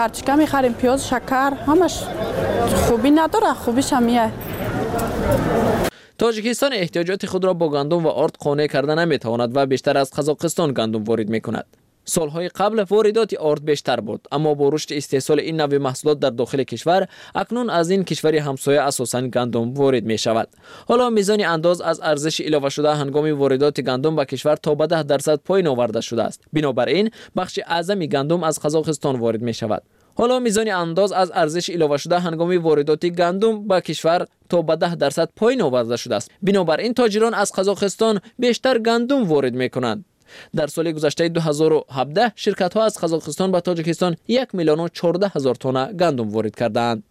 هرچی که میخریم پیاز شکر همش خوبی نداره، خوبیش همیه. تاجیکستان احتیاجات خود را با گندم و آرد قانع کرده نمیتواند و بیشتر از قزاقستان گندم وارد میکند. سالهای قبل واردات آرد بیشتر بود، اما با رشد استحصال این نوع محصولات در داخل کشور اکنون از این کشور همسایه اساساً گندم وارد می شود. حالا میزان انداز از ارزش اضافه شده هنگام واردات گندم به کشور تا به 10% پایین آورده شده است. بنابراین بخش اعظم گندم از قزاقستان وارد می شود. حالا میزان انداز از ارزش اضافه شده هنگام واردات گندم به کشور تا به 10% پایین آورده شده است. بنابراین تاجران از قزاقستان بیشتر گندم وارد می کنند. در سال گذشته 2017 شرکت ها از قزاقستان به تاجیکستان 1,014,000 تن گندم وارد کردند.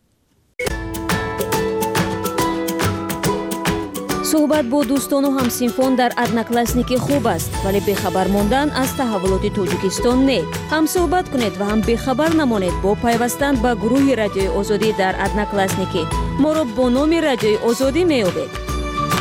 صحبت با دوستان و همسینفان در ادناکلاسنیکی خوب است، ولی بیخبر ماندن از تحولات تاجیکستان نه. هم صحبت کنید و هم بیخبر نمانید با پیوستن به گروه رادیوی آزادی در ادناکلاسنیکی. ما را با نام رادیوی آزادی می‌یابید.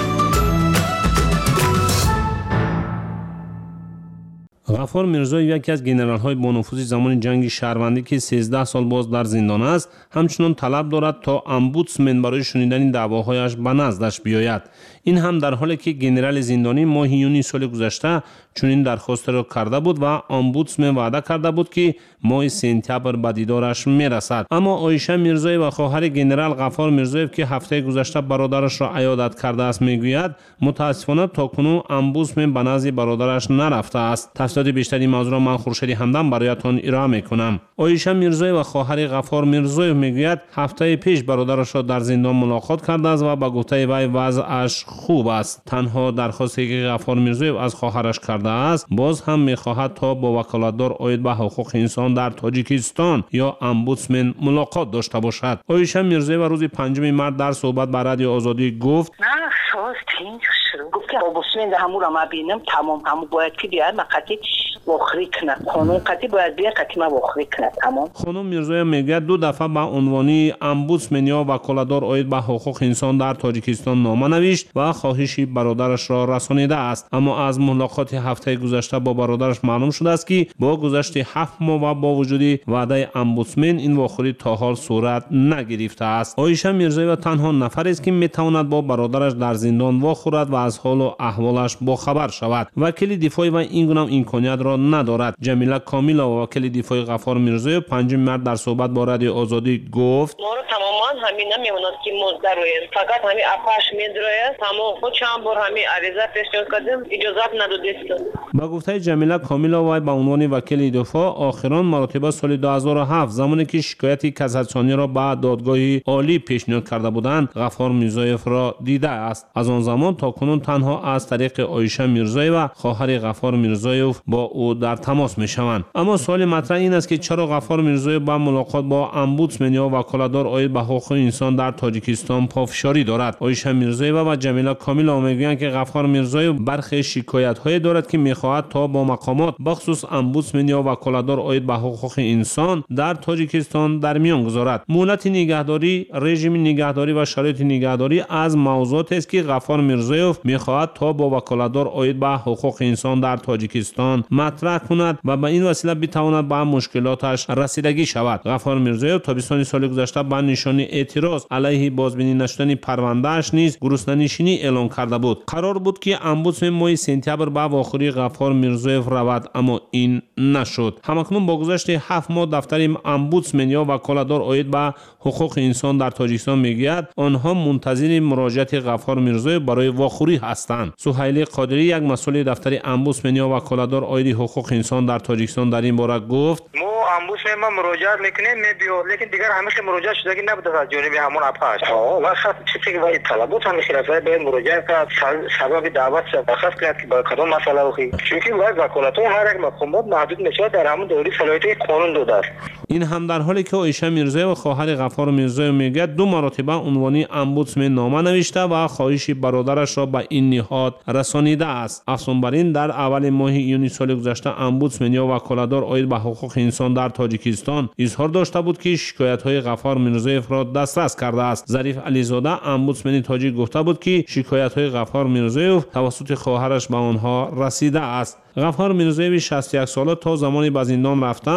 غفار میرزایی یکی از ژنرال‌های با نفوذ زمان جنگ شهروندی که 13 سال باز در زندان است، همچنان طلب دارد تا امبودسمن برای شنیدن دعواهایش به نزدش بیاید. این هم در حالی که ژنرال زندانی ماه یونی سال گذشته چنین درخواست را کرده بود و امبودسمن وعده کرده بود که ماه سپتامبر به دیدارش میرسد. اما عایشه میرزایی و خواهر ژنرال غفار میرزایف که هفته گذشته برادرش را عیادت کرده است میگوید متاسفانه تاکنون امبودسمن به نزد برادرش نرفته است. تفصیلات بیشتری موضوع را من خورشید همدم برایتان ارائه میکنم. عایشه میرزایی و خواهر غفار میرزایف میگوید هفته پیش برادرش را در زندان ملاقات کرده است و به گفته وی وضعش خوب است. تنها درخواستی که غفار میرزایف از خواهرش کرده است باز هم میخواهد تا با وکالتدار عاید به حقوق انسان در تاجیکستان یا امبودسمن ملاقات داشته باشد. عایشه میرزایی و روز 5 مارس در صحبت با رادیو آزادی گفت گفت که امبودسمن همون را ببینم تمام همون باید که بیاد مقتی واخری کنه قانون قطعی باید بیاد قطعی ما واخری کنه تمام. خانم میرزایی میگه 2 دفعه با عنوان امبودسمن یا وکالتدار عاید به حقوق انسان در تاجیکستان نامه نوشت و خواهش برادرش را رسانیده است، اما از ملاقات هفته گذشته با برادرش معلوم شده است که با گذشت 7 ماه و با وجود وعده امبودسمن این واخری تا حال صورت نگرفته است. عایشه میرزایی و تنها نفری است که میتواند با برادرش در زندان واخورد و از حال و احوالش باخبر شود. وکیل دفاعی و این گونه امکانیت را ندارد. جمیله کامیلا و وکیل دفاعی غفار میرزایی 5 مارس در صحبت با رادیو آزادی گفت ما رو تماما همین نمیموند که مزدرویم، فقط همین اپاش میدروه تمام چند بار همین عریضه پیش کردیم اجازه ندادید. با گفته جمیله کامیلا و به عنوان وکیل دفاع آخران مرتبه سال 2007 زمانی که شکایت کاساسیونی را به دادگاه عالی پیشنهاد کرده بودند غفار میرزایف را دیده است. از آن زمان تا کنون تنها از طریق عایشه میرزایی و خواهر غفار میرزایف با او در تماس میشوند. اما سوال مطرح این است که چرا غفار میرزایف با ملاقات با امبودسمن یا وکالتدار عاید به حقوق انسان در تاجیکستان پافشاری دارد. عایشه میرزایی و جمیله کامیلا میگویند که غفار میرزایف برخی شکایت‌های دارد که میخواهد تا با مقامات بخصوص امبودسمن یا وکالتدار عاید به حقوق انسان در تاجیکستان در میان گذارد. مهلت نگهداری، رژیم نگهداری و شرایط نگهداری از موضوعاتی است که غفار میرزایف میخواهد تا با وکالتدار عاید به حقوق انسان در تاجیکستان مطرح کند و به این وسیله بتواند به مشکلاتش رسیدگی شود. غفار میرزایف تابستان سال گذشته به نشانه اعتراض علیه بازبینی نشدن پرونده‌اش نیز گرسنه‌نشینی اعلام کرده بود. قرار بود که امبودسمن ماه سپتامبر به واخری غفار میرزایف رود، اما این نشد. همکنون با گذشت 7 ماه دفتر امبودسمن یا وکالتدار عاید به حقوق انسان در تاجیکستان میگوید آنها منتظر مراجعت غفار میرزایف برای واخری هستند. سهیل قادری یک مسئول دفتر امبودسمن یا وکالتدار عاید حقوق انسان در تاجیکستان در این باره گفت امبودسمن ما مراجعت میکنیم میبیو، لیکن دیگر همیشه مراجعت شده که نبوده از جانب همون اپاش و خاص چیزی که وای طلبات هم خلافه به مراجعه کرد سبب دعوت شخص کرد که با کدام مسئله وقتی چونکه وای وکالت هر یک مقامات محدود میشه در همون دوری صلاحیت قانون داده است. این هم در حالی که عایشه میرزایی و خواهر غفار میرزایی میگوید 2 مرتبه عنوان امبودسمن نامه نوشته و خواهش برادرش را به این نهاد رسانیده است. افزون بر این در اول ماه یونی سال گذشته امبودسمن یا وکالتدار عاید به حقوق انسان در تاجیکستان اظهار داشته بود که شکایت‌های غفار میرزایف را دسترس کرده است. ظریف علیزاده امبودسمن تاجیک گفته بود که شکایت‌های غفار میرزایف توسط خواهرش به آنها رسیده است. غفار میرزایف 61 ساله تا زمانی به زندان رفتن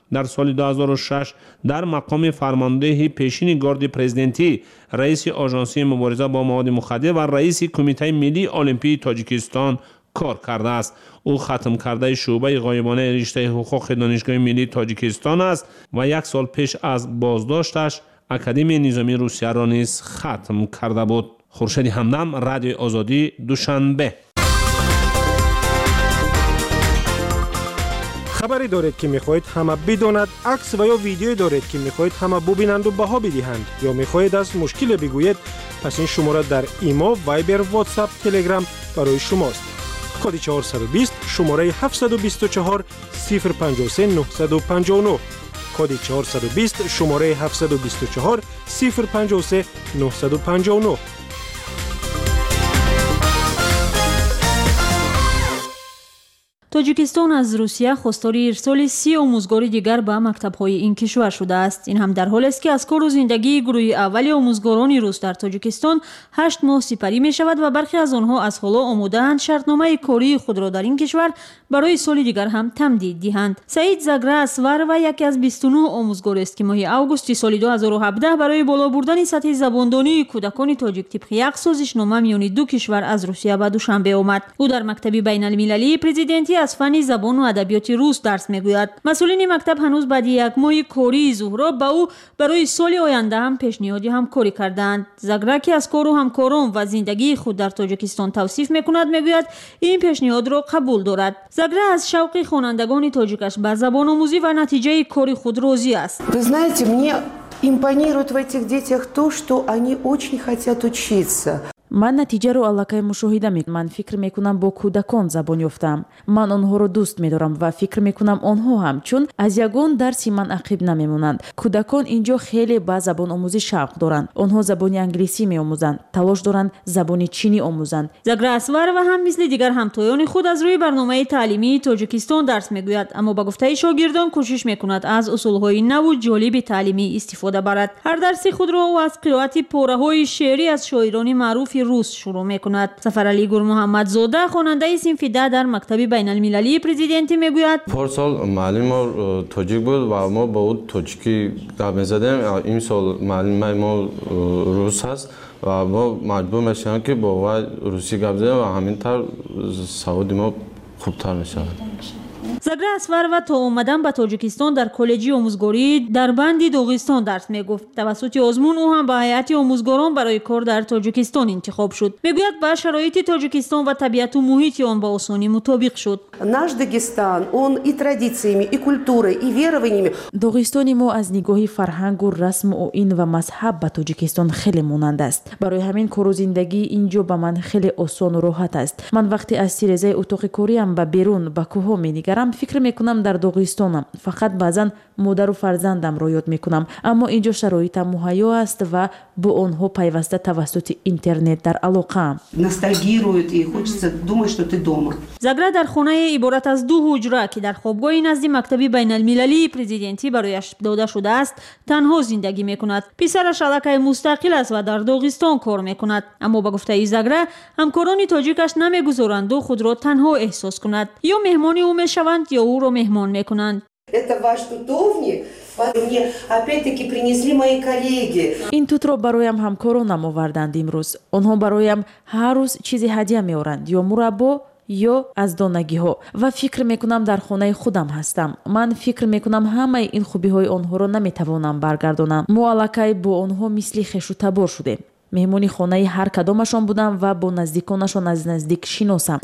در سال 2006 در مقام فرمانده پیشین گارد پرزیدنتی، رئیس آژانسی مبارزه با مواد مخدر و رئیس کمیته ملی المپی تاجیکستان کار کرده است. او ختم کرده شعبه غایبانه رشته حقوق دانشگاه ملی تاجیکستان است و 1 سال پیش از بازداشتش اکادمی نظامی روسیه را نیز ختم کرده بود. خورشید همدم، رادیو آزادی، دوشنبه. خبری دارید که میخواهید همه بداند، عکس و یا ویدیویی دارید که میخواهید همه ببینند و بها بدهند، یا میخواهید از مشکل بگویید، پس این شماره در ایما، وایبر، واتساپ، تلگرام برای شماست. کد 420 شماره 724 053 959. کد 420 شماره 724 053 959. توجیکستان از روسیه خواستار ارسال 30 آموزگار دیگر به مکتب‌های این کشور شده است. این هم در حالی است که از کار و زندگی گروه اول آموزگاران روس در تاجیکستان 8 ماه سپری می شود و برخی از آنها از حالا آماده‌اند شرطنامه کاری خود را در این کشور برای سال دیگر هم تمدید دهند. سعید زگره اسور و یکی از 29 آموزگار است که ماه آگوست سال 2017 برای بالا بردن سطح زباندانی کودکان تاجیک طبق یک سازشنامه میان دو کشور از روسیه به دوشنبه آمد. او در مکتب بین‌المللی پرزیدنتی از فن زبان و ادبیات روس درس میگوید. مسئولین مکتب هنوز بعد یک ماه کاری ظهور به او برای سال آینده هم پیشنهادی همکاری کردند. زگره که از کار و همکاران و زندگی خود در تاجیکستان توصیف میکند میگوید این پیشنهاد را قبول دارد. زگره از شوق خوانندگان تاجیکش به زبان آموزی و نتیجه کاری خود راضی است. Вы знаете, мне импонирует в этих детях то, что они очень хотят учиться. من نتیجه رو علاقه مشاهده میکنم. من فکر میکنم با کودکان زبان یافتم. من آنها رو دوست میدارم و فکر میکنم آنها هم، چون از یگان درسی من عقب نمیمونند. کودکان اینجا خیلی به زبان آموزی شوق دارند. آنها زبان انگلیسی میآموزند، تلاش دارند زبان چینی آموزند. زگره اسور و هم مثل دیگر همتایان خود از روی برنامه تعلیمی تاجیکستان درس میگوید، اما با گفته شاگردان کوشش میکند از اصولهای نو و جالب تعلیمی استفاده برد. هر درسی خود را او از قرائت پاره‌های شعری از شاعران معروف روس شروع میکند. ظفرعلی گل محمدزاده خواننده صنف 10 در مکتب بین‌المللی پرزیدنتی میگوید پارسال معلم ما تاجیک بود و ما با او تاجیکی گپ می‌زدیم. این سال معلم ما روس هست و ما مجبور میشیم که با وی روسی گپ بزنیم و همینطور سواد ما خوبتر میشه. زگره اسور و تا اومدن به تاجیکستان در کالج آموزگاری در بند داغستان درس میگفت. توسط آزمون او هم به هیئت آموزگاران برای کار در تاجیکستان انتخاب شد. میگوید با شرایط تاجیکستان و طبیعت و محیط آن با آسانی مطابق شد. Наш Дагестан, он и традициями, и культурой, и верованиями. داغستان ما از نگاه فرهنگ و رسم و این و مذهب به تاجیکستان خیلی مانند است. برای همین کار و زندگی اینجا به من خیلی آسان و راحت است. من وقتی از تیرزه اتاق کاریم به بیرون به کوه می‌نگرم فکر میکنم در داغستانم. فقط بعضن مادر و فرزندم را یاد میکنم، اما اینجا شرایطم مهیا است و با آنها پیوسته توسط اینترنت در علاقه‌ام. Ностальгируют и хочется думать, что ты дома. زگره در خانه عبارت از 2 حجره که در خوابگاه نزد مکتب بین‌المللی پرزیدنتی برایش داده شده است تنها زندگی میکند. پسرش علاقه مستقل است و در داغستان کار میکند، اما با گفته زگره همکاران تاجیکش نمیگذارند و خود را تنها احساس کند. یا مهمان او میشوند یا او را مهمان میکنند. Это ваш тутовник. Мне опять-таки принесли мои коллеги. این توت را برایم همکارانم آوردند امروز. آنها برایم هر روز چیزی هدیه میارند، یا مربا یا از دانگی ها، و فکر میکنم در خانه خودم هستم. من فکر میکنم همه این خوبی های آنها را نمیتوانم برگردانم. ما علاقه با آنها مثل خویش و تبار شدیم. مهمانی خانه هر کدامشان بودم و با نزدیکانشان از نزدیک شناسم.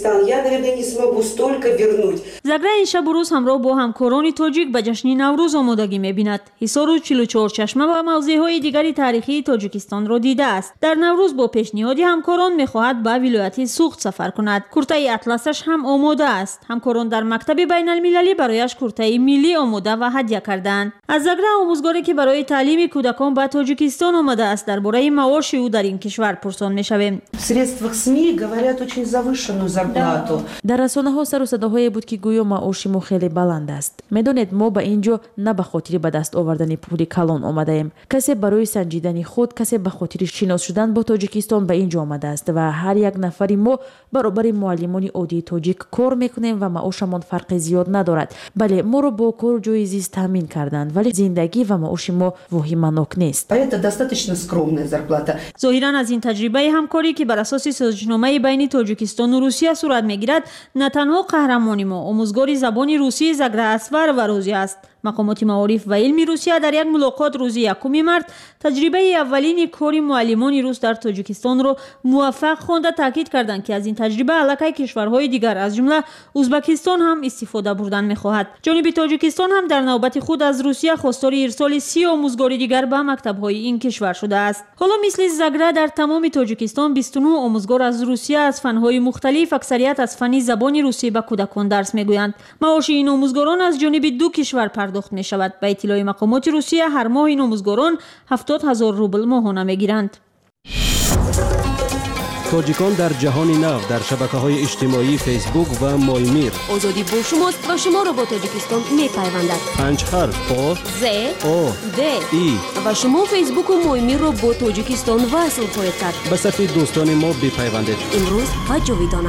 زگره این شب و روز همراه با همکاران تاجیک به جشن نوروز آمادگی می‌بیند. حصار و 44 چشمه و موضع‌های دیگری تاریخی تاجیکستان را دیده است. در نوروز با پیشنهاد همکاران می‌خواهد به ولایت سوخت سفر کند. کرته اطلسش هم آماده است. همکاران در مکتب بین‌المللی برایش کرته ملی آماده و هدیه کردند. از زگره آموزگاری که برای تعلیم کودکان به تاجیکستان آمده است درباره معاش او در این کشور پرسان میشویم. В средствах СМИ говорят очень завышенную зарплату. дар расонаҳо сару садоҳое буд ки гӯё маоши мо хеле баланд аст. медонед мо ба ин ҷо на ба хотири ба даст овардани пули калон омадаем. касе барои санҷидани худ, касе ба хотири шинос шудан бо Тоҷикистон ба ин ҷо омадааст ва ҳар як нафари мо баробари муаллимони оддии тоҷик кор мекунем ва маошамон фарқи зиёд надорад. бале моро бо кору ҷои зист таъмин карданд, вале зиндагӣ ва маоши мо воҳиманок нест. Это достаточно скромная зарплата. ظاهرا از این تجربه همکاری که بر اساس سازشنامه بین تاجیکستان و روسیه صورت میگیرد، نه تنها قهرمانی ما آموزگار زبان روسی زاگرا اسفر و روزی است. مقامات معارف و علمی روسیه در یک ملاقات روز 1 مارس تجربه اولین کار معلمان روس در تاجیکستان را موفق خوانده تاکید کردند که از این تجربه علاقه کشورهای دیگر از جمله ازبکستان هم استفاده بردن می‌خواهد. جانب تاجیکستان هم در نوبت خود از روسیه خواستار ارسال 30 آموزگار دیگر به مکتب‌های این کشور شده است. حالا مثل زاگرا در تمام تاجیکستان 29 آموزگار از روسیه از فن‌های مختلف اکثریت از فن زبان روسی به کودکان درس می‌گویند. معاش این آموزگاران از جانب دو کشور پرداخت می شود. به اطلاع مقامات روسیه هر ماه این آموزگاران 70,000 روبل ماهانه می گیرند. تاجیکان در جهان نو در شبکه‌های اجتماعی فیسبوک و مایمیر. آزادی با شماست و شما را با تاجیکستان می‌پیوندد. 5 حرف آ ز آ د ای و شما فیسبوک و مایمیر را با تاجیکستان وصل خواهید کرد. به صفحه دوستان ما بپیوندید. امروز و جاویدانه.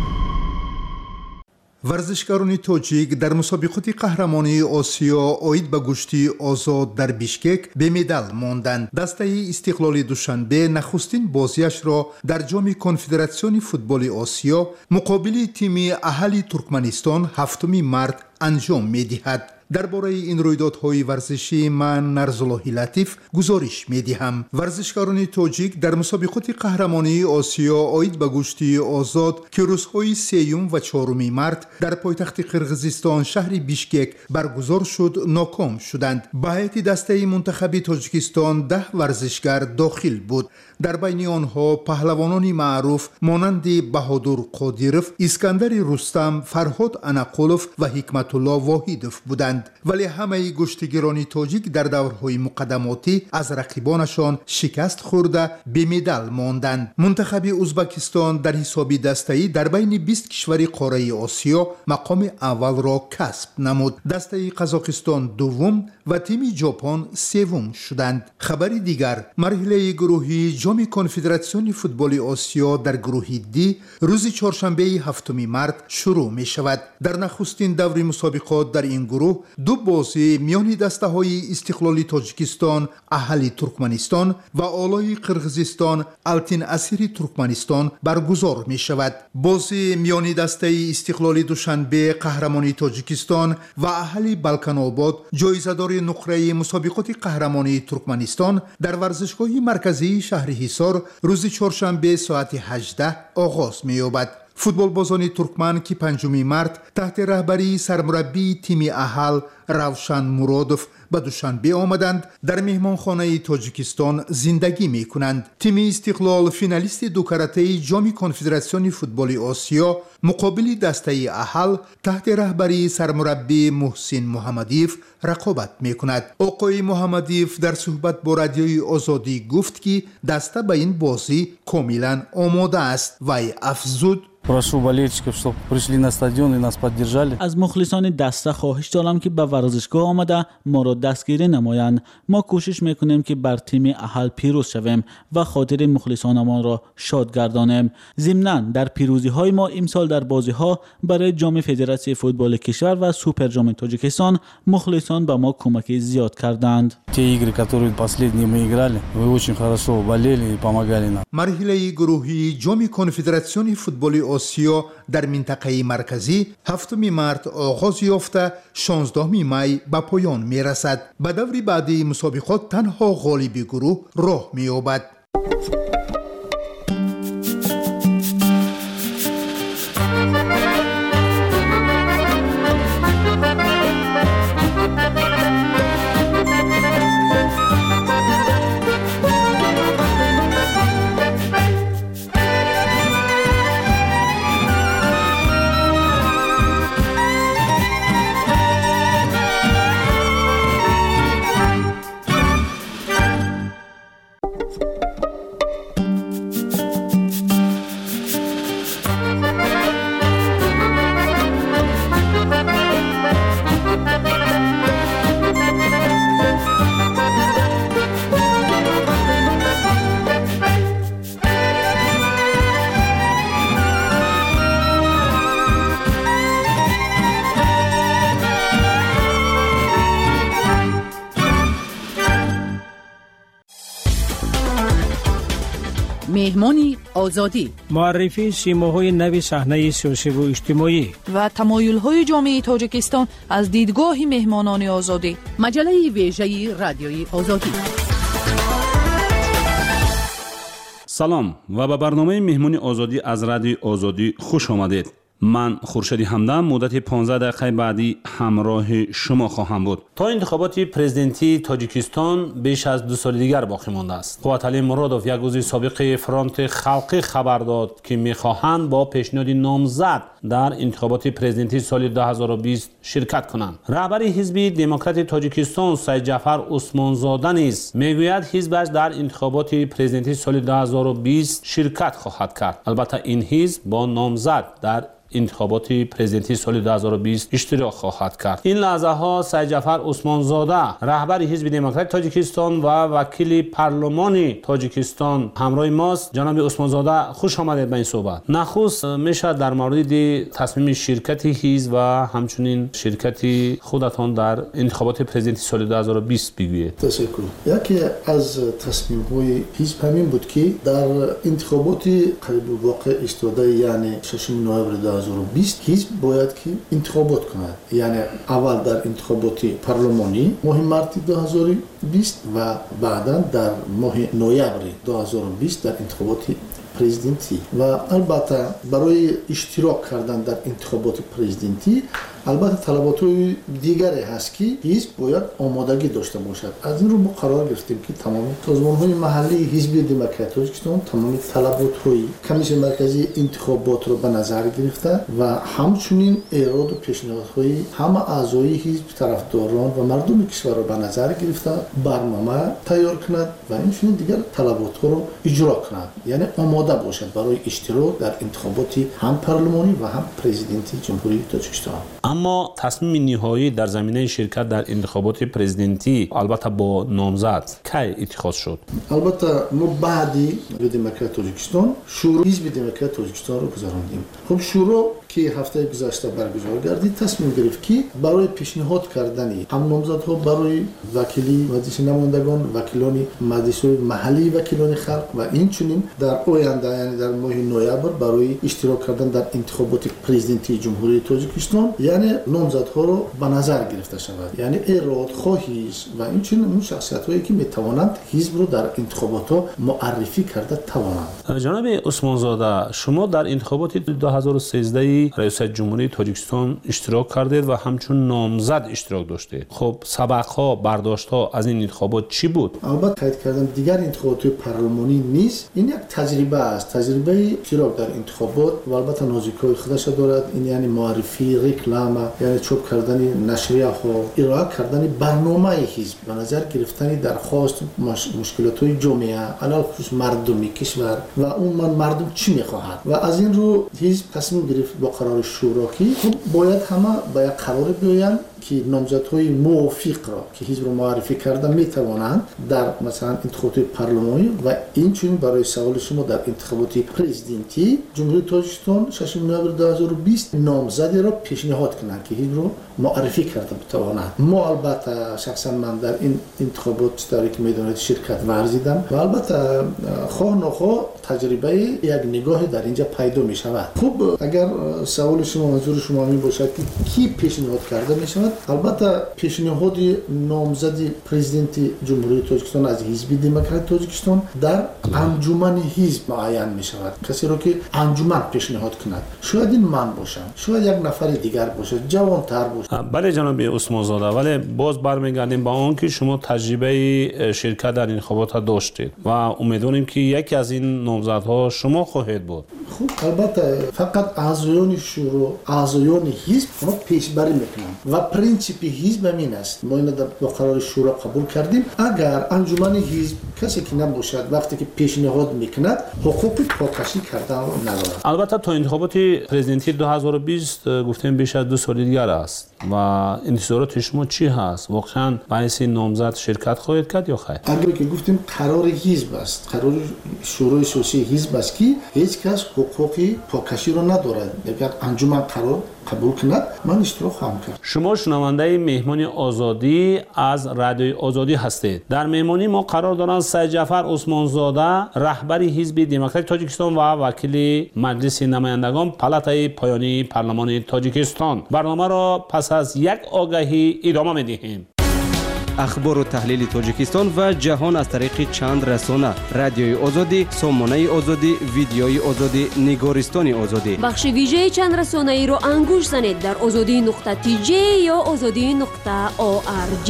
ورزشکاران توجیک در مسابقات قهرمانی آسیا اوید به گشتی آزاد در بیشکک به مدال ماندند. دسته استقلال دوشنبه نخستین بازیش را در جام کنفدراسیون فوتبال آسیا مقابل تیم اهلی ترکمنستان 7 مارس انجام می‌دهد. درباره این رویدادهای ورزشی من نرزاللهی لطیف گزارش می‌دهم. ورزشکاران توجیک در مسابقات قهرمانی آسیا اوید به گشتی آزاد که روزهای 3 و 4 مارس در پایتخت قرقیزستان شهر بیشکک برگزار شد ناکام شدند. به هیئت دسته منتخب تاجیکستان 10 ورزشکار داخل بود. در بین آنها پهلوانان معروف مانند بهادر قادیروف، اسکندر رستم، فرهاد انقلوف و حکمت الله واحدوف بودند. ولی همه گشتگیران تاجیک در دورهای مقدماتی از رقیبانشان شکست خورده به مدال ماندند. منتخب ازبکستان در حساب دسته‌ای در بین 20 کشور قاره آسیا مقام اول را کسب نمود. دسته قزاقستان دوم و تیم ژاپن سوم شدند. خبر دیگر، مرحله گروهی جام کنفدراسیون فوتبال آسیا در گروه دی روز چهارشنبه 7 مارس شروع می شود. در نخستین دور مسابقات در این گروه دو بازی میان دسته‌های استقلال تاجیکستان اهلی ترکمنستان و آلای قرقیزستان التین اسیری ترکمنستان برگزار می شود. بازی میان دسته استقلال دوشنبه قهرمانی تاجیکستان و اهلی بالکان آباد جایزه‌دار نقره مسابقات قهرمانی ترکمنستان در ورزشگاه مرکزی شهر حصار روز چهارشنبه ساعت 18 آغاز می‌یابد. فوتبال بازان ترکمن که 5 مارس تحت رهبری سرمربی تیم اهل روشن مرادوف به دوشنبه آمدند در مهمانخانه تاجیکستان زندگی می کنند. تیم استقلال فینالیست دو کرته جام کنفدراسیون فوتبال آسیا مقابل دسته اهل تحت رهبری سرمربی محسن محمدیف رقابت می کند. آقای محمدیف در صحبت با رادیوی آزادی گفت که دسته به این بازی کاملا آماده است و افزود: Прошу болельщиков, чтобы пришли на стадион и нас поддержали. از مخلصان دسته خواهش دارم که به ورزشگاه آمده ما را دستگیری نمایند. ما کوشش میکنیم که بر تیم اهل پیروز شویم و خاطر مخلصانمان را شاد گردانیم. ضمناً در پیروزی های ما امسال در بازی ها برای جام فدراسیون فوتبال کشور و سوپر جام تاجیکستان مخلصان به ما کمک زیاد کردند. Те игры, которые последние мы играли, вы очень хорошо болели и помогали нам. مرحله گروهی جام کنفدراسیون فوتبال آسیا در منطقه مرکزی 7 مارس آغاز یافته 16 می به پایان می رسد. به دور بعدی مسابقات تنها غالب گروه راه می یابد. مهمان آزادی، معرفی سیماهای نوی صحنه سیاسی و اجتماعی و تمایل‌های جامعه تاجیکستان از دیدگاه مهمانان آزادی. مجله ویژه رادیوی آزادی. سلام و به برنامه مهمانی آزادی از رادیو آزادی خوش آمدید. من خورشید همدم مدت 15 دقیقه بعدی همراه شما خواهم بود. تا انتخابات پرزیدنتی تاجیکستان بیش از 2 سال دیگر باقی مانده است. قوتعلی مرادوف، یک عضو سابق فرانت خلقی، خبر داد که می‌خواهند با پیشنهاد نامزد در انتخابات پرزیدنتی سال 2020 شرکت کنند. رهبر حزب دموکرات تاجیکستان سید جعفر عثمانزاده نیز میگوید حزبش در انتخابات پرزیدنتی سال 2020 شرکت خواهد کرد. البته این حزب با نامزد در انتخابات پرزیدنتی سال 2020 اشتراک خواهد کرد. این لحظه ها سید جعفر عثمانزاده، رهبر حزب دموکرات تاجیکستان و وکیل پارلمانی تاجیکستان همراه ماست. جناب عثمانزاده، خوش آمدید به این صحبت. نخست میشه در مورد تصمیم شرکت حزب و همچنین شرکت خودتان در انتخابات پرزیدنتی سال 2020 بگویید. تشکر. یکی از تصمیم های حزب همین بود که در انتخابات قریب واقع استاده، یعنی 6 نوامبر 2020 حزب باید که انتخابات کند، یعنی اول در انتخابات پارلمانی ماه مارس 2020 و بعدا در ماه نوامبر 2020 در انتخابات پرزیدنتی. و البته برای اشتراک کردن در انتخابات پرزیدنتی البته طلبات دیگری هست که حزب باید آمادگی داشته باشد. از این رو ما قرار گرفتیم که تمام سازمان‌های محلی حزب دموکرات تاجیکستان تمام طلبات‌های کمیسیون مرکزی انتخابات را به نظر گرفته و همچنین ایراد و پیشنهادهای همه اعضای حزب، طرفداران و مردم کشور را به نظر گرفته برنامه تیار کند و همچنین دیگر طلبات‌ها را اجرا کند، یعنی آماده باشد برای اشتراک در انتخابات هم پارلمانی و هم پرزیدنتی جمهوری تاجیکستان. اما تصمیم نهایی در زمینه شرکت در انتخابات پرزیدنتی البته با نامزد کی اتخاذ شد؟ البته ما بعدی دموکرات تاجیکستان شورای حزب دموکرات تاجیکستان رو گذراندیم. خب شورا که هفته گذشته برگزار گردید تصمیم گرفت که برای پیشنهاد کردن هم نامزدها برای وکیلی مجلس نمایندگان، وکیلان مجلس محلی، وکیلان خلق و این چنین در آینده، یعنی در ماه نوامبر برای اشتراک کردن در انتخابات پرزیدنتی جمهوری تاجیکستان، یعنی نامزدها رو به نظر گرفته شود، یعنی ایراد خواهی و این چنین اون شخصیت‌هایی که میتوانند حزب رو در انتخابات معرفی کرده توانند. جناب عثمانزاده، شما در انتخابات 2013 ریاست جمهوری تاجیکستان اشتراک کردید و همچون نامزد اشتراک داشتید. خب سبق‌ها، برداشت‌ها از این انتخابات چی بود؟ البته تایید کردم دیگر انتخابات پارلمانی نیست، این یک تجربه است، تجربه اشتراک در انتخابات و البته نازک‌های خودش دارد. این یعنی معرفی، رکلام، یعنی چوب کردن نشریه ها، ارائه کردن برنامه حزب، به نظر گرفتن درخواست مشکلات جامعه، علل خصوص مردمی کشور و اون مردم چی می‌خواهند و از این رو حزب تصمیم گرفت با قرار شورا که باید همه با یک قرار بیایند که نامزدهای موافق را که حزب رو معرفی کرده میتوانند در مثلا انتخابات پارلمانی و این چنین برای سوال شما در انتخابات پرزیدنتی جمهوری تاجیکستان 6 نوامبر 2020 نامزدی را پیشنهاد کنند که حزب رو معرفی کرده بتوانند. ما البته شخصا من در این انتخابات تاریک میدانید شرکت ورزیدم و البته خواه نخواه تجربه یک نگاه در اینجا پیدا می شود. خب اگر سوال شما منظور شما می باشد که کی پیشنهاد کرده می شود، البته پیشنهاد نامزد پرزیدنتی جمهوری تاجیکستان از حزب دموکرات تاجیکستان در انجمن حزب معین می شود. کسی را که انجمن پیشنهاد کند، شاید این من باشم، شاید یک نفر دیگر باشه، جوانتر باشه. بله جناب عثمانزاده، ولی باز برمیگردیم به آن که شما تجربه شرکت در انتخابات داشتید و امیدواریم که یکی از این نامزدها شما خواهید بود. خب البته فقط اعضایان شورا، اعضایان حزب ما پیشبری میکنن و پرینسیپ حزب همین است. ما اینو در قرار شورا قبول کردیم. اگر انجمن حزب کسی که نباشد وقتی که پیشنهاد میکند حقوق پاکشی کردن ندارد. البته تا انتخابات پرزیدنتی 2020 گفتیم بیش از 2 سال دیگر است و انتظارات شما چی هست؟ واقعا بحث نامزد شرکت خواهید کرد یا خیر؟ اگر که گفتیم قرار حزب است، قرار شورای سیاسی حزب است که هیچ کس حقوقی پاکشی رو ندارد. اگر انجمن قرار قبول کند من اشتراک خواهم کرد. شما شنونده مهمان آزادی از رادیو آزادی هستید. در مهمانی ما قرار دارند سید جعفر عثمانزاده رهبر حزب دموکرات تاجیکستان و وکیل مجلس نمایندگان پالاتای پایانی پارلمان تاجیکستان. برنامه را پس از یک آگهی ادامه می‌دهیم. اخبار و تحلیل تاجیکستان و جهان از طریق چند رسانه: رادیوی آزادی، سامانه آزادی، ویدیوی آزادی، نگارستان آزادی. بخش ویژه چند رسانه ای رو انگوش زنید در azadi.tj یا azadi.org.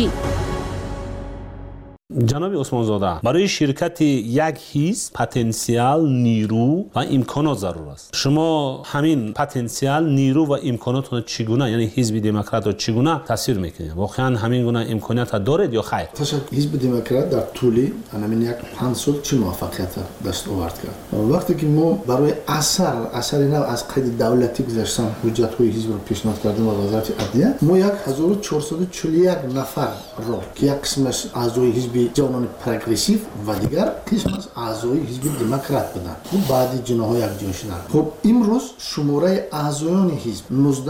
جناب عثمانزاده، برای شرکت یک حزب پتانسیل، نیرو و امکانات ضرور است. شما همین پتانسیل، نیرو و امکانات چگونه، یعنی حزب دموکرات را چگونه تصویر میکنید؟ واقعا همین گونه امکانات دارید یا خیر؟ حزب دموکرات در طول همین یک 5 سال چه موفقیت دست آورد کرد؟ وقتی که ما برای اثر نو از قید دولتی گذاشتن حجت های حزب رو پیشنهاد کردیم و وزارت عدلیه، ما 1441 نفر را که یک قسمش اعضای حزب جوانان پروگرسیو و دیگر قسمش اعضای حزب دموکرات بودند. خب بعد جناح یکجا شدند. خب امروز شماره اعضایان حزب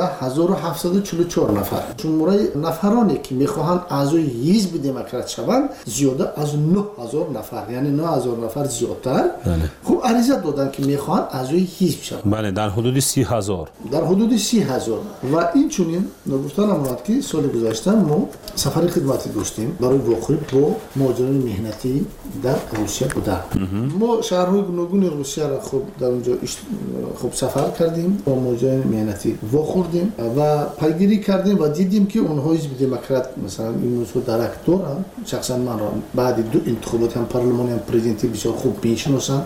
19744 نفر. شماره نفرانی که میخواهند اعضای حزب دموکرات شوند زیاده از 9000 نفر، یعنی 9000 نفر زیادتر. خب عریضه دادن که میخواهند اعضای حزب شوند. بله، در حدود 30000. در حدود 30000 و این چنین نگفتن امانت که سال گذشته ما سفر خدمتی داشتیم برای واخری با مهاجران مهنتی در روسیه بودن. ما شهرهای گوناگون روسیه را خوب در اونجا خوب سفر کردیم، با مهاجران مهنتی واخوردیم و پیگیری کردیم و دیدیم که اونها حزب دموکرات مثلا این موضوع درک دارن. شخصا من را بعد 2 انتخابات هم پارلمانی هم پرزیدنتی بسیار خوب میشناسن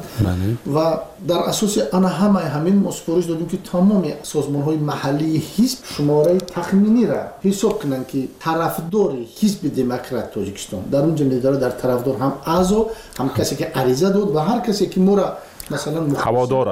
و در اساس آن همین ما سفارش دادیم که تمام سازمان‌های محلی حزب شماره تخمینی را حساب کنن که طرفدار حزب دموکرات تاجیکستان در اونجا می‌داره، در طرفدار هم اعضا هم کسی که عریضه داد و هر کسی که ما مثلا هوادار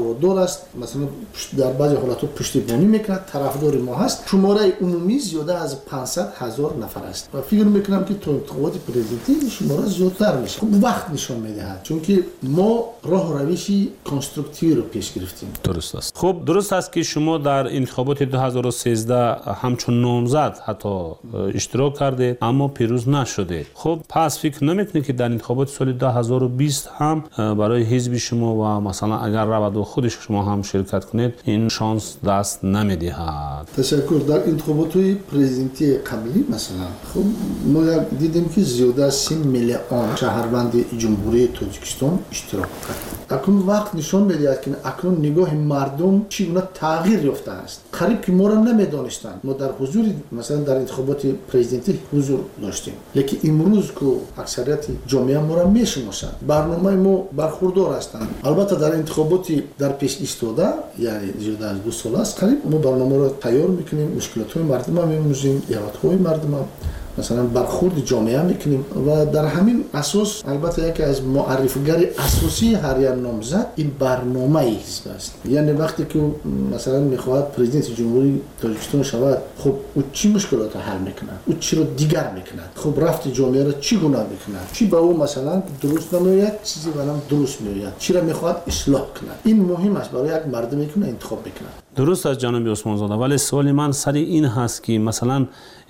است مثلا در بعضی حالات پشتیبانی میکنه، طرفدار ما هست. شماره عمومی زیاده از 500,000 نفر است و فکر میکنم که تو انتخابات پرزیدنتی شماره زیادتر میشه. خب وقت نشون میدهد، چون که ما راه و روشی کنستروکتیو رو پیش گرفتیم. درست است. خب درست است که شما در انتخابات 2013 همچون نامزد حتی اشتراک کردید اما پیروز نشدید. خب پس فکر نمیکنید که در انتخابات سال 2020 هم برای حزب شما و مثلا اگر رود و خودش شما هم شرکت کنید این شانس دست نمیدهد؟ تشکر. در انتخابات پرزیدنتی قبلی مثلا خب ما دیدیم که زیاده از 3 میلیون شهروند جمهوری تاجیکستان اشتراک کرد. اکنون وقت نشان میدهد که اکنون نگاه مردم چگونه تغییر یافته است. قریب که ما را نمیدانستند. ما در حضور مثلا در انتخابات پرزیدنتی حضور داشتیم، لیکن امروز که اکثریت جامعه ما را میشناسند، برنامه ما برخوردار هستند. البته در انتخاباتی در پیش ایستاده یعنی زیاده از 2 سال است قریب ما برنامه را تیار میکنیم، مشکلات مردم را میموزیم، ایالت‌های مردم مثلا برخورد جامعه میکنیم و در همین اساس البته یکی از معرفی‌گر اساسی هر یک نامزد این برنامه حزب است. یعنی وقتی که مثلا میخواهد پرزیدنت جمهوری تاجیکستان شود، خب او چی مشکلات حل میکنه، او چی رو دیگر میکنه، خب رفت جامعه را چی گونه میکنه، چی با او مثلا درست نمیاد، چیزی برام درست میاد، چی را میخواد اصلاح کنه. این مهم است برای یک مردمی که انتخاب میکنه. درست است جناب عثمانزاده، ولی سوال من سر این هست که مثلا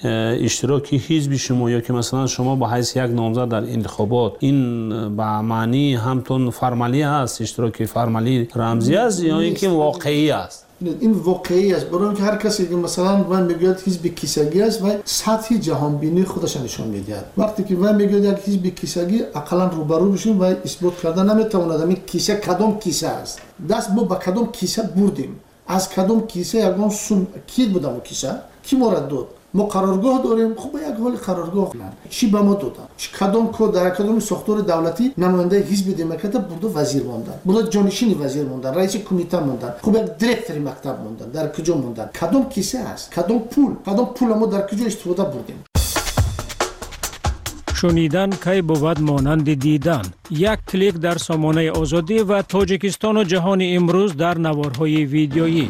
اشتراکی حزب شما یا که مثلا شما با حیث یک نامزد در انتخابات این به معنی همتون فرمالی است، اشتراکی فرمالی رمزی است یا اینکه واقعی است؟ این واقعی است، برای اینکه هر کسی که مثلا من میگوید حزب کیسگی است و سطح جهان بینی خودش نشون میدهد. وقتی که من میگوید یک حزب کیسگی اقلا روبرو بشیم و اثبات کردن نمیتواند این کیسه کدام کیسه است، دست ما به کدام کیسه بردیم، از کدام کیسه یگان سوم کی بودم و کیسه کی ما را داد. ما قرارگاه داریم، خب یک حال قرارگاه چی به ما دادن، کدام کو در کدام ساختار دولتی نماینده حزب دموکرات بوده وزیر موندن، بوده جانشین وزیر موندن، رئیس کمیته موندن، خب یک دیرکتور مکتب موندن، در کجا موندن، کدام کیسه است، کدام پول ما در کجا استفاده بردیم. شنیدن کی بود مانند دیدن. یک کلیک در سامانه آزادی و تاجیکستان و جهان امروز در نوارهای ویدیویی.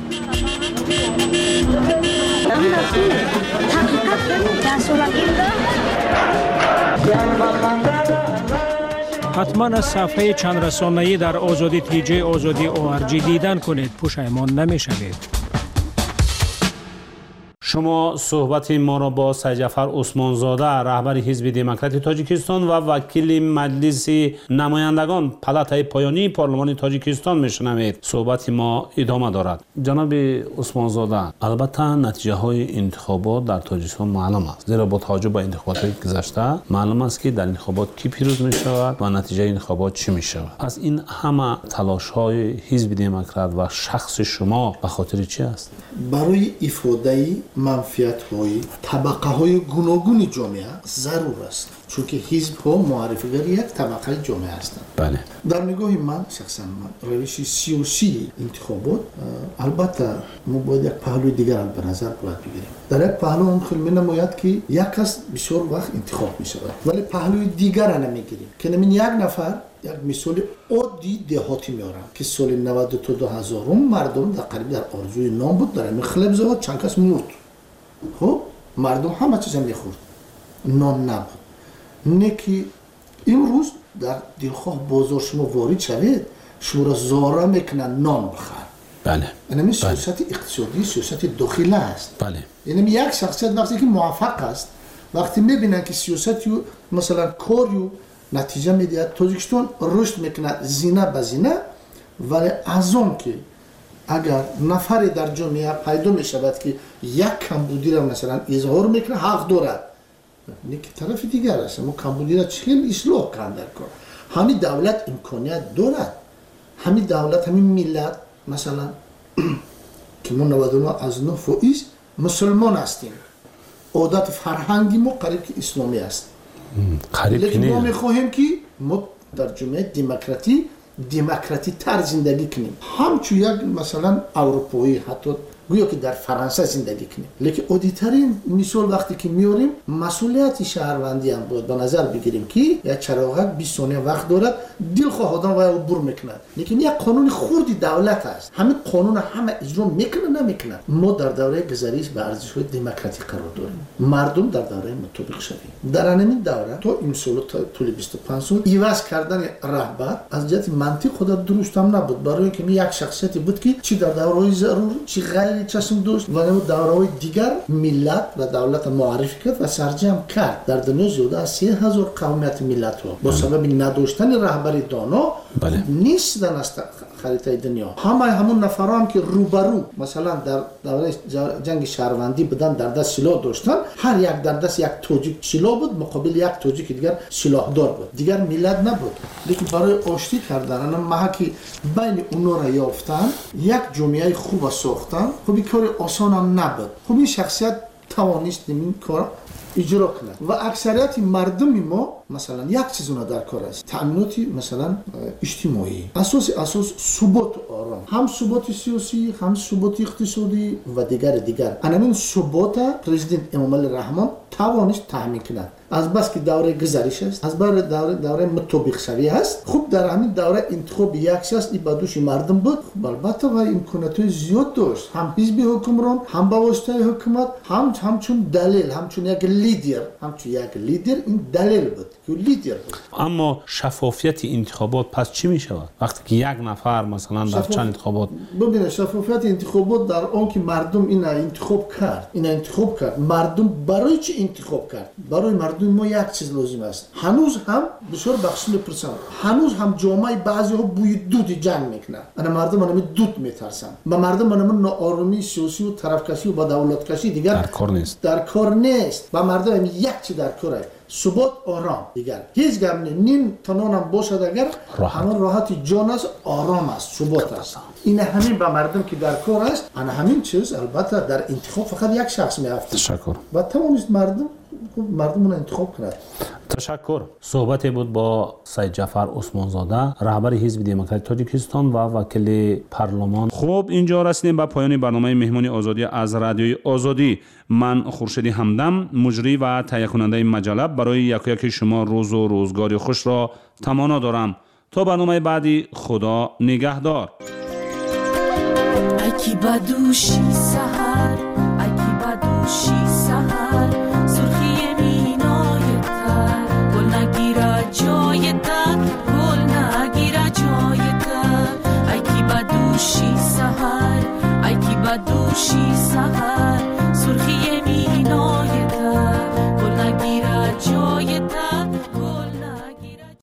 حتما از صفحه چند رسانه‌ای در آزادی تیجی آزادی ORG دیدن کنید، پشیمان نمی‌شوید. شما صحبت ما را با سید جعفر عثمانزاده رهبر حزب دموکرات تاجیکستان و وکیل مجلس نمایندگان پلاتای پایانی پارلمان تاجیکستان میشنوید. صحبت ما ادامه دارد. جناب عثمانزاده، البته نتیجه های انتخابات در تاجیکستان معلوم است، زیرا با توجه به انتخابات گذشته معلوم است که در انتخابات کی پیروز می شود و نتیجه انتخابات چی می شود. از این همه تلاش های حزب دموکرات و شخص شما به خاطر چی است؟ برای افاده منفعت های طبقه های گوناگون جامعه ضرور است، چون که حزب ها معرفیگر یک طبقه جامعه هستند. بله. در نگاه من شخصا روش سیاسی انتخابات البته ما باید یک پهلوی دیگر هم به نظر باید بگیریم. در یک پهلو هم خیلی می‌نماید که یک کس بسیار وقت انتخاب می‌شود، ولی پهلوی دیگر هم نمی‌گیریم که نمین یک نفر یک مثال عادی دهاتی میارم که سال 92 تا 2000 مردم در قریب در آرزوی نان بود، در همین خلب زاد چند کس مرد. خب مردم همه چیز میخورد، نان نبود. نه که امروز در دلخواه بازار شما وارد شوید، شما را زاره میکنن نان بخر. بله. اینمی سیاست اقتصادی، سیاست داخلی است. بله. اینمی یک شخصیت وقتی که موفق است، وقتی میبینن که سیاست یو مثلا کاریو نتیجه میده، تاجیکستان رشد میکنه زینه به زینه، ولی از اون که اگر نفری در جامعه پیدا میشود که یک کمبودی را مثلا اظهار میکنه حق دارد، نه که طرف دیگر است. ما کمبودی را چیل اصلاح کردن در کار. همین دولت امکانیت دارد، همین دولت همین ملت مثلا که ما 99% مسلمان هستیم، عادت فرهنگی ما قریب که اسلامی است. لیکن ما میخواهیم که ما در جامعه دموکراتی تر زندگی کنیم، همچون یک مثلا اروپایی، حتی گویا که در فرانسه زندگی کنیم. لیکن عادی‌ترین مثال وقتی که میاریم مسئولیت شهروندی هم باید به نظر بگیریم که یک چراغک 20 ثانیه وقت دارد، دلخواه آدم و عبور میکند. لیکن یک قانون خردی دولت است، همین قانون همه اجرا میکنه نمیکنه. ما در دوره گذشته به ارزش‌های دموکراتیک قرار داریم، مردم در دوره مطابق شویم. در همین دوره تا امسال تا طول 25 سال عوض کردن رهبر از جهت منطق خود درست هم نبود، برای اینکه یک شخصیتی بود که چی در دوره‌های ضرور چی غیر چشم دوست و دوره‌های دیگر ملت و دولت معرفی کرد و سرجم کرد. در دنیا زیاده از 30,000 قومیت ملت ها با سبب نداشتن رهبری دانا نیستن از خریطه دنیا. همون نفرها هم که روبرو مثلا در دوره جنگ شهروندی بودن، در دست سلاح داشتن، هر یک در دست یک تاجیک سلاح بود مقابل یک تاجیک دیگر سلاح دار بود، دیگر ملت نبود. لیکن برای آشتی کردن محکی بین اونا را یافتن، یک جامعه خوب ساختن. خب این کار آسان هم نبود. خب این شخصیت توانست این کار اجرا کنه و اکثریت مردم ما مثلا یک چیز اون در کار است، تأمینات مثلا اجتماعی، اساس ثبات و آرام، هم ثبات سیاسی، هم ثبات اقتصادی و دیگر. همین ثبات پرزیدنت امامعلی رحمان توانست تامین کند. از بس که دوره گذشته است، از بر دوره مطابق شوی است. خوب در همین دوره انتخاب یک شخص ایبادوش مردم بود. خب البته و امکانات زیاد داشت، هم حزب حکمران، هم با واسطه حکومت، همچون دلیل، همچون یک لیدر این دلیل بود که لیدر بود. اما شفافیت انتخابات پس چی می شود وقتی که یک نفر مثلا در چند انتخابات؟ ببینید شفافیت انتخابات در آن که مردم این انتخاب کرد، مردم برای چی انتخاب کرد؟ برای مردم ما یک چیز لازم است. هنوز هم بسیار بخش میپرسن، هنوز هم جامعه بعضی ها بوی دود جنگ میکنن. انا مردم همین دود میترسن و مردم همین ناآرامی سیاسی و طرفکشی و با دولت کشی دیگر در کار نیست و مردم همین یک چیز در کاره، ثبات آرام. دیگر هیچ گم نیم تنان هم باشد، اگر همون راحتی جان است، آرام است، ثبات است. این همین با مردم که در کار است. انا همین چیز البته در انتخاب فقط یک شخص میافته. تشکر. و توانست مردم رو انتخاب کنند. تشکر. صحبت بود با سید جعفر عثمانزاده رهبر حزب دموکرات تاجیکستان و وکیل پارلمان. خب اینجا رسیدیم به پایان برنامه مهمانی آزادی از رادیوی آزادی. من خورشید همدم مجری و تهیه کننده مجله برای یک شما روز و روزگاری خوش را تمنا دارم. تا برنامه بعدی خدا نگهدار. اکی بدوشی سحر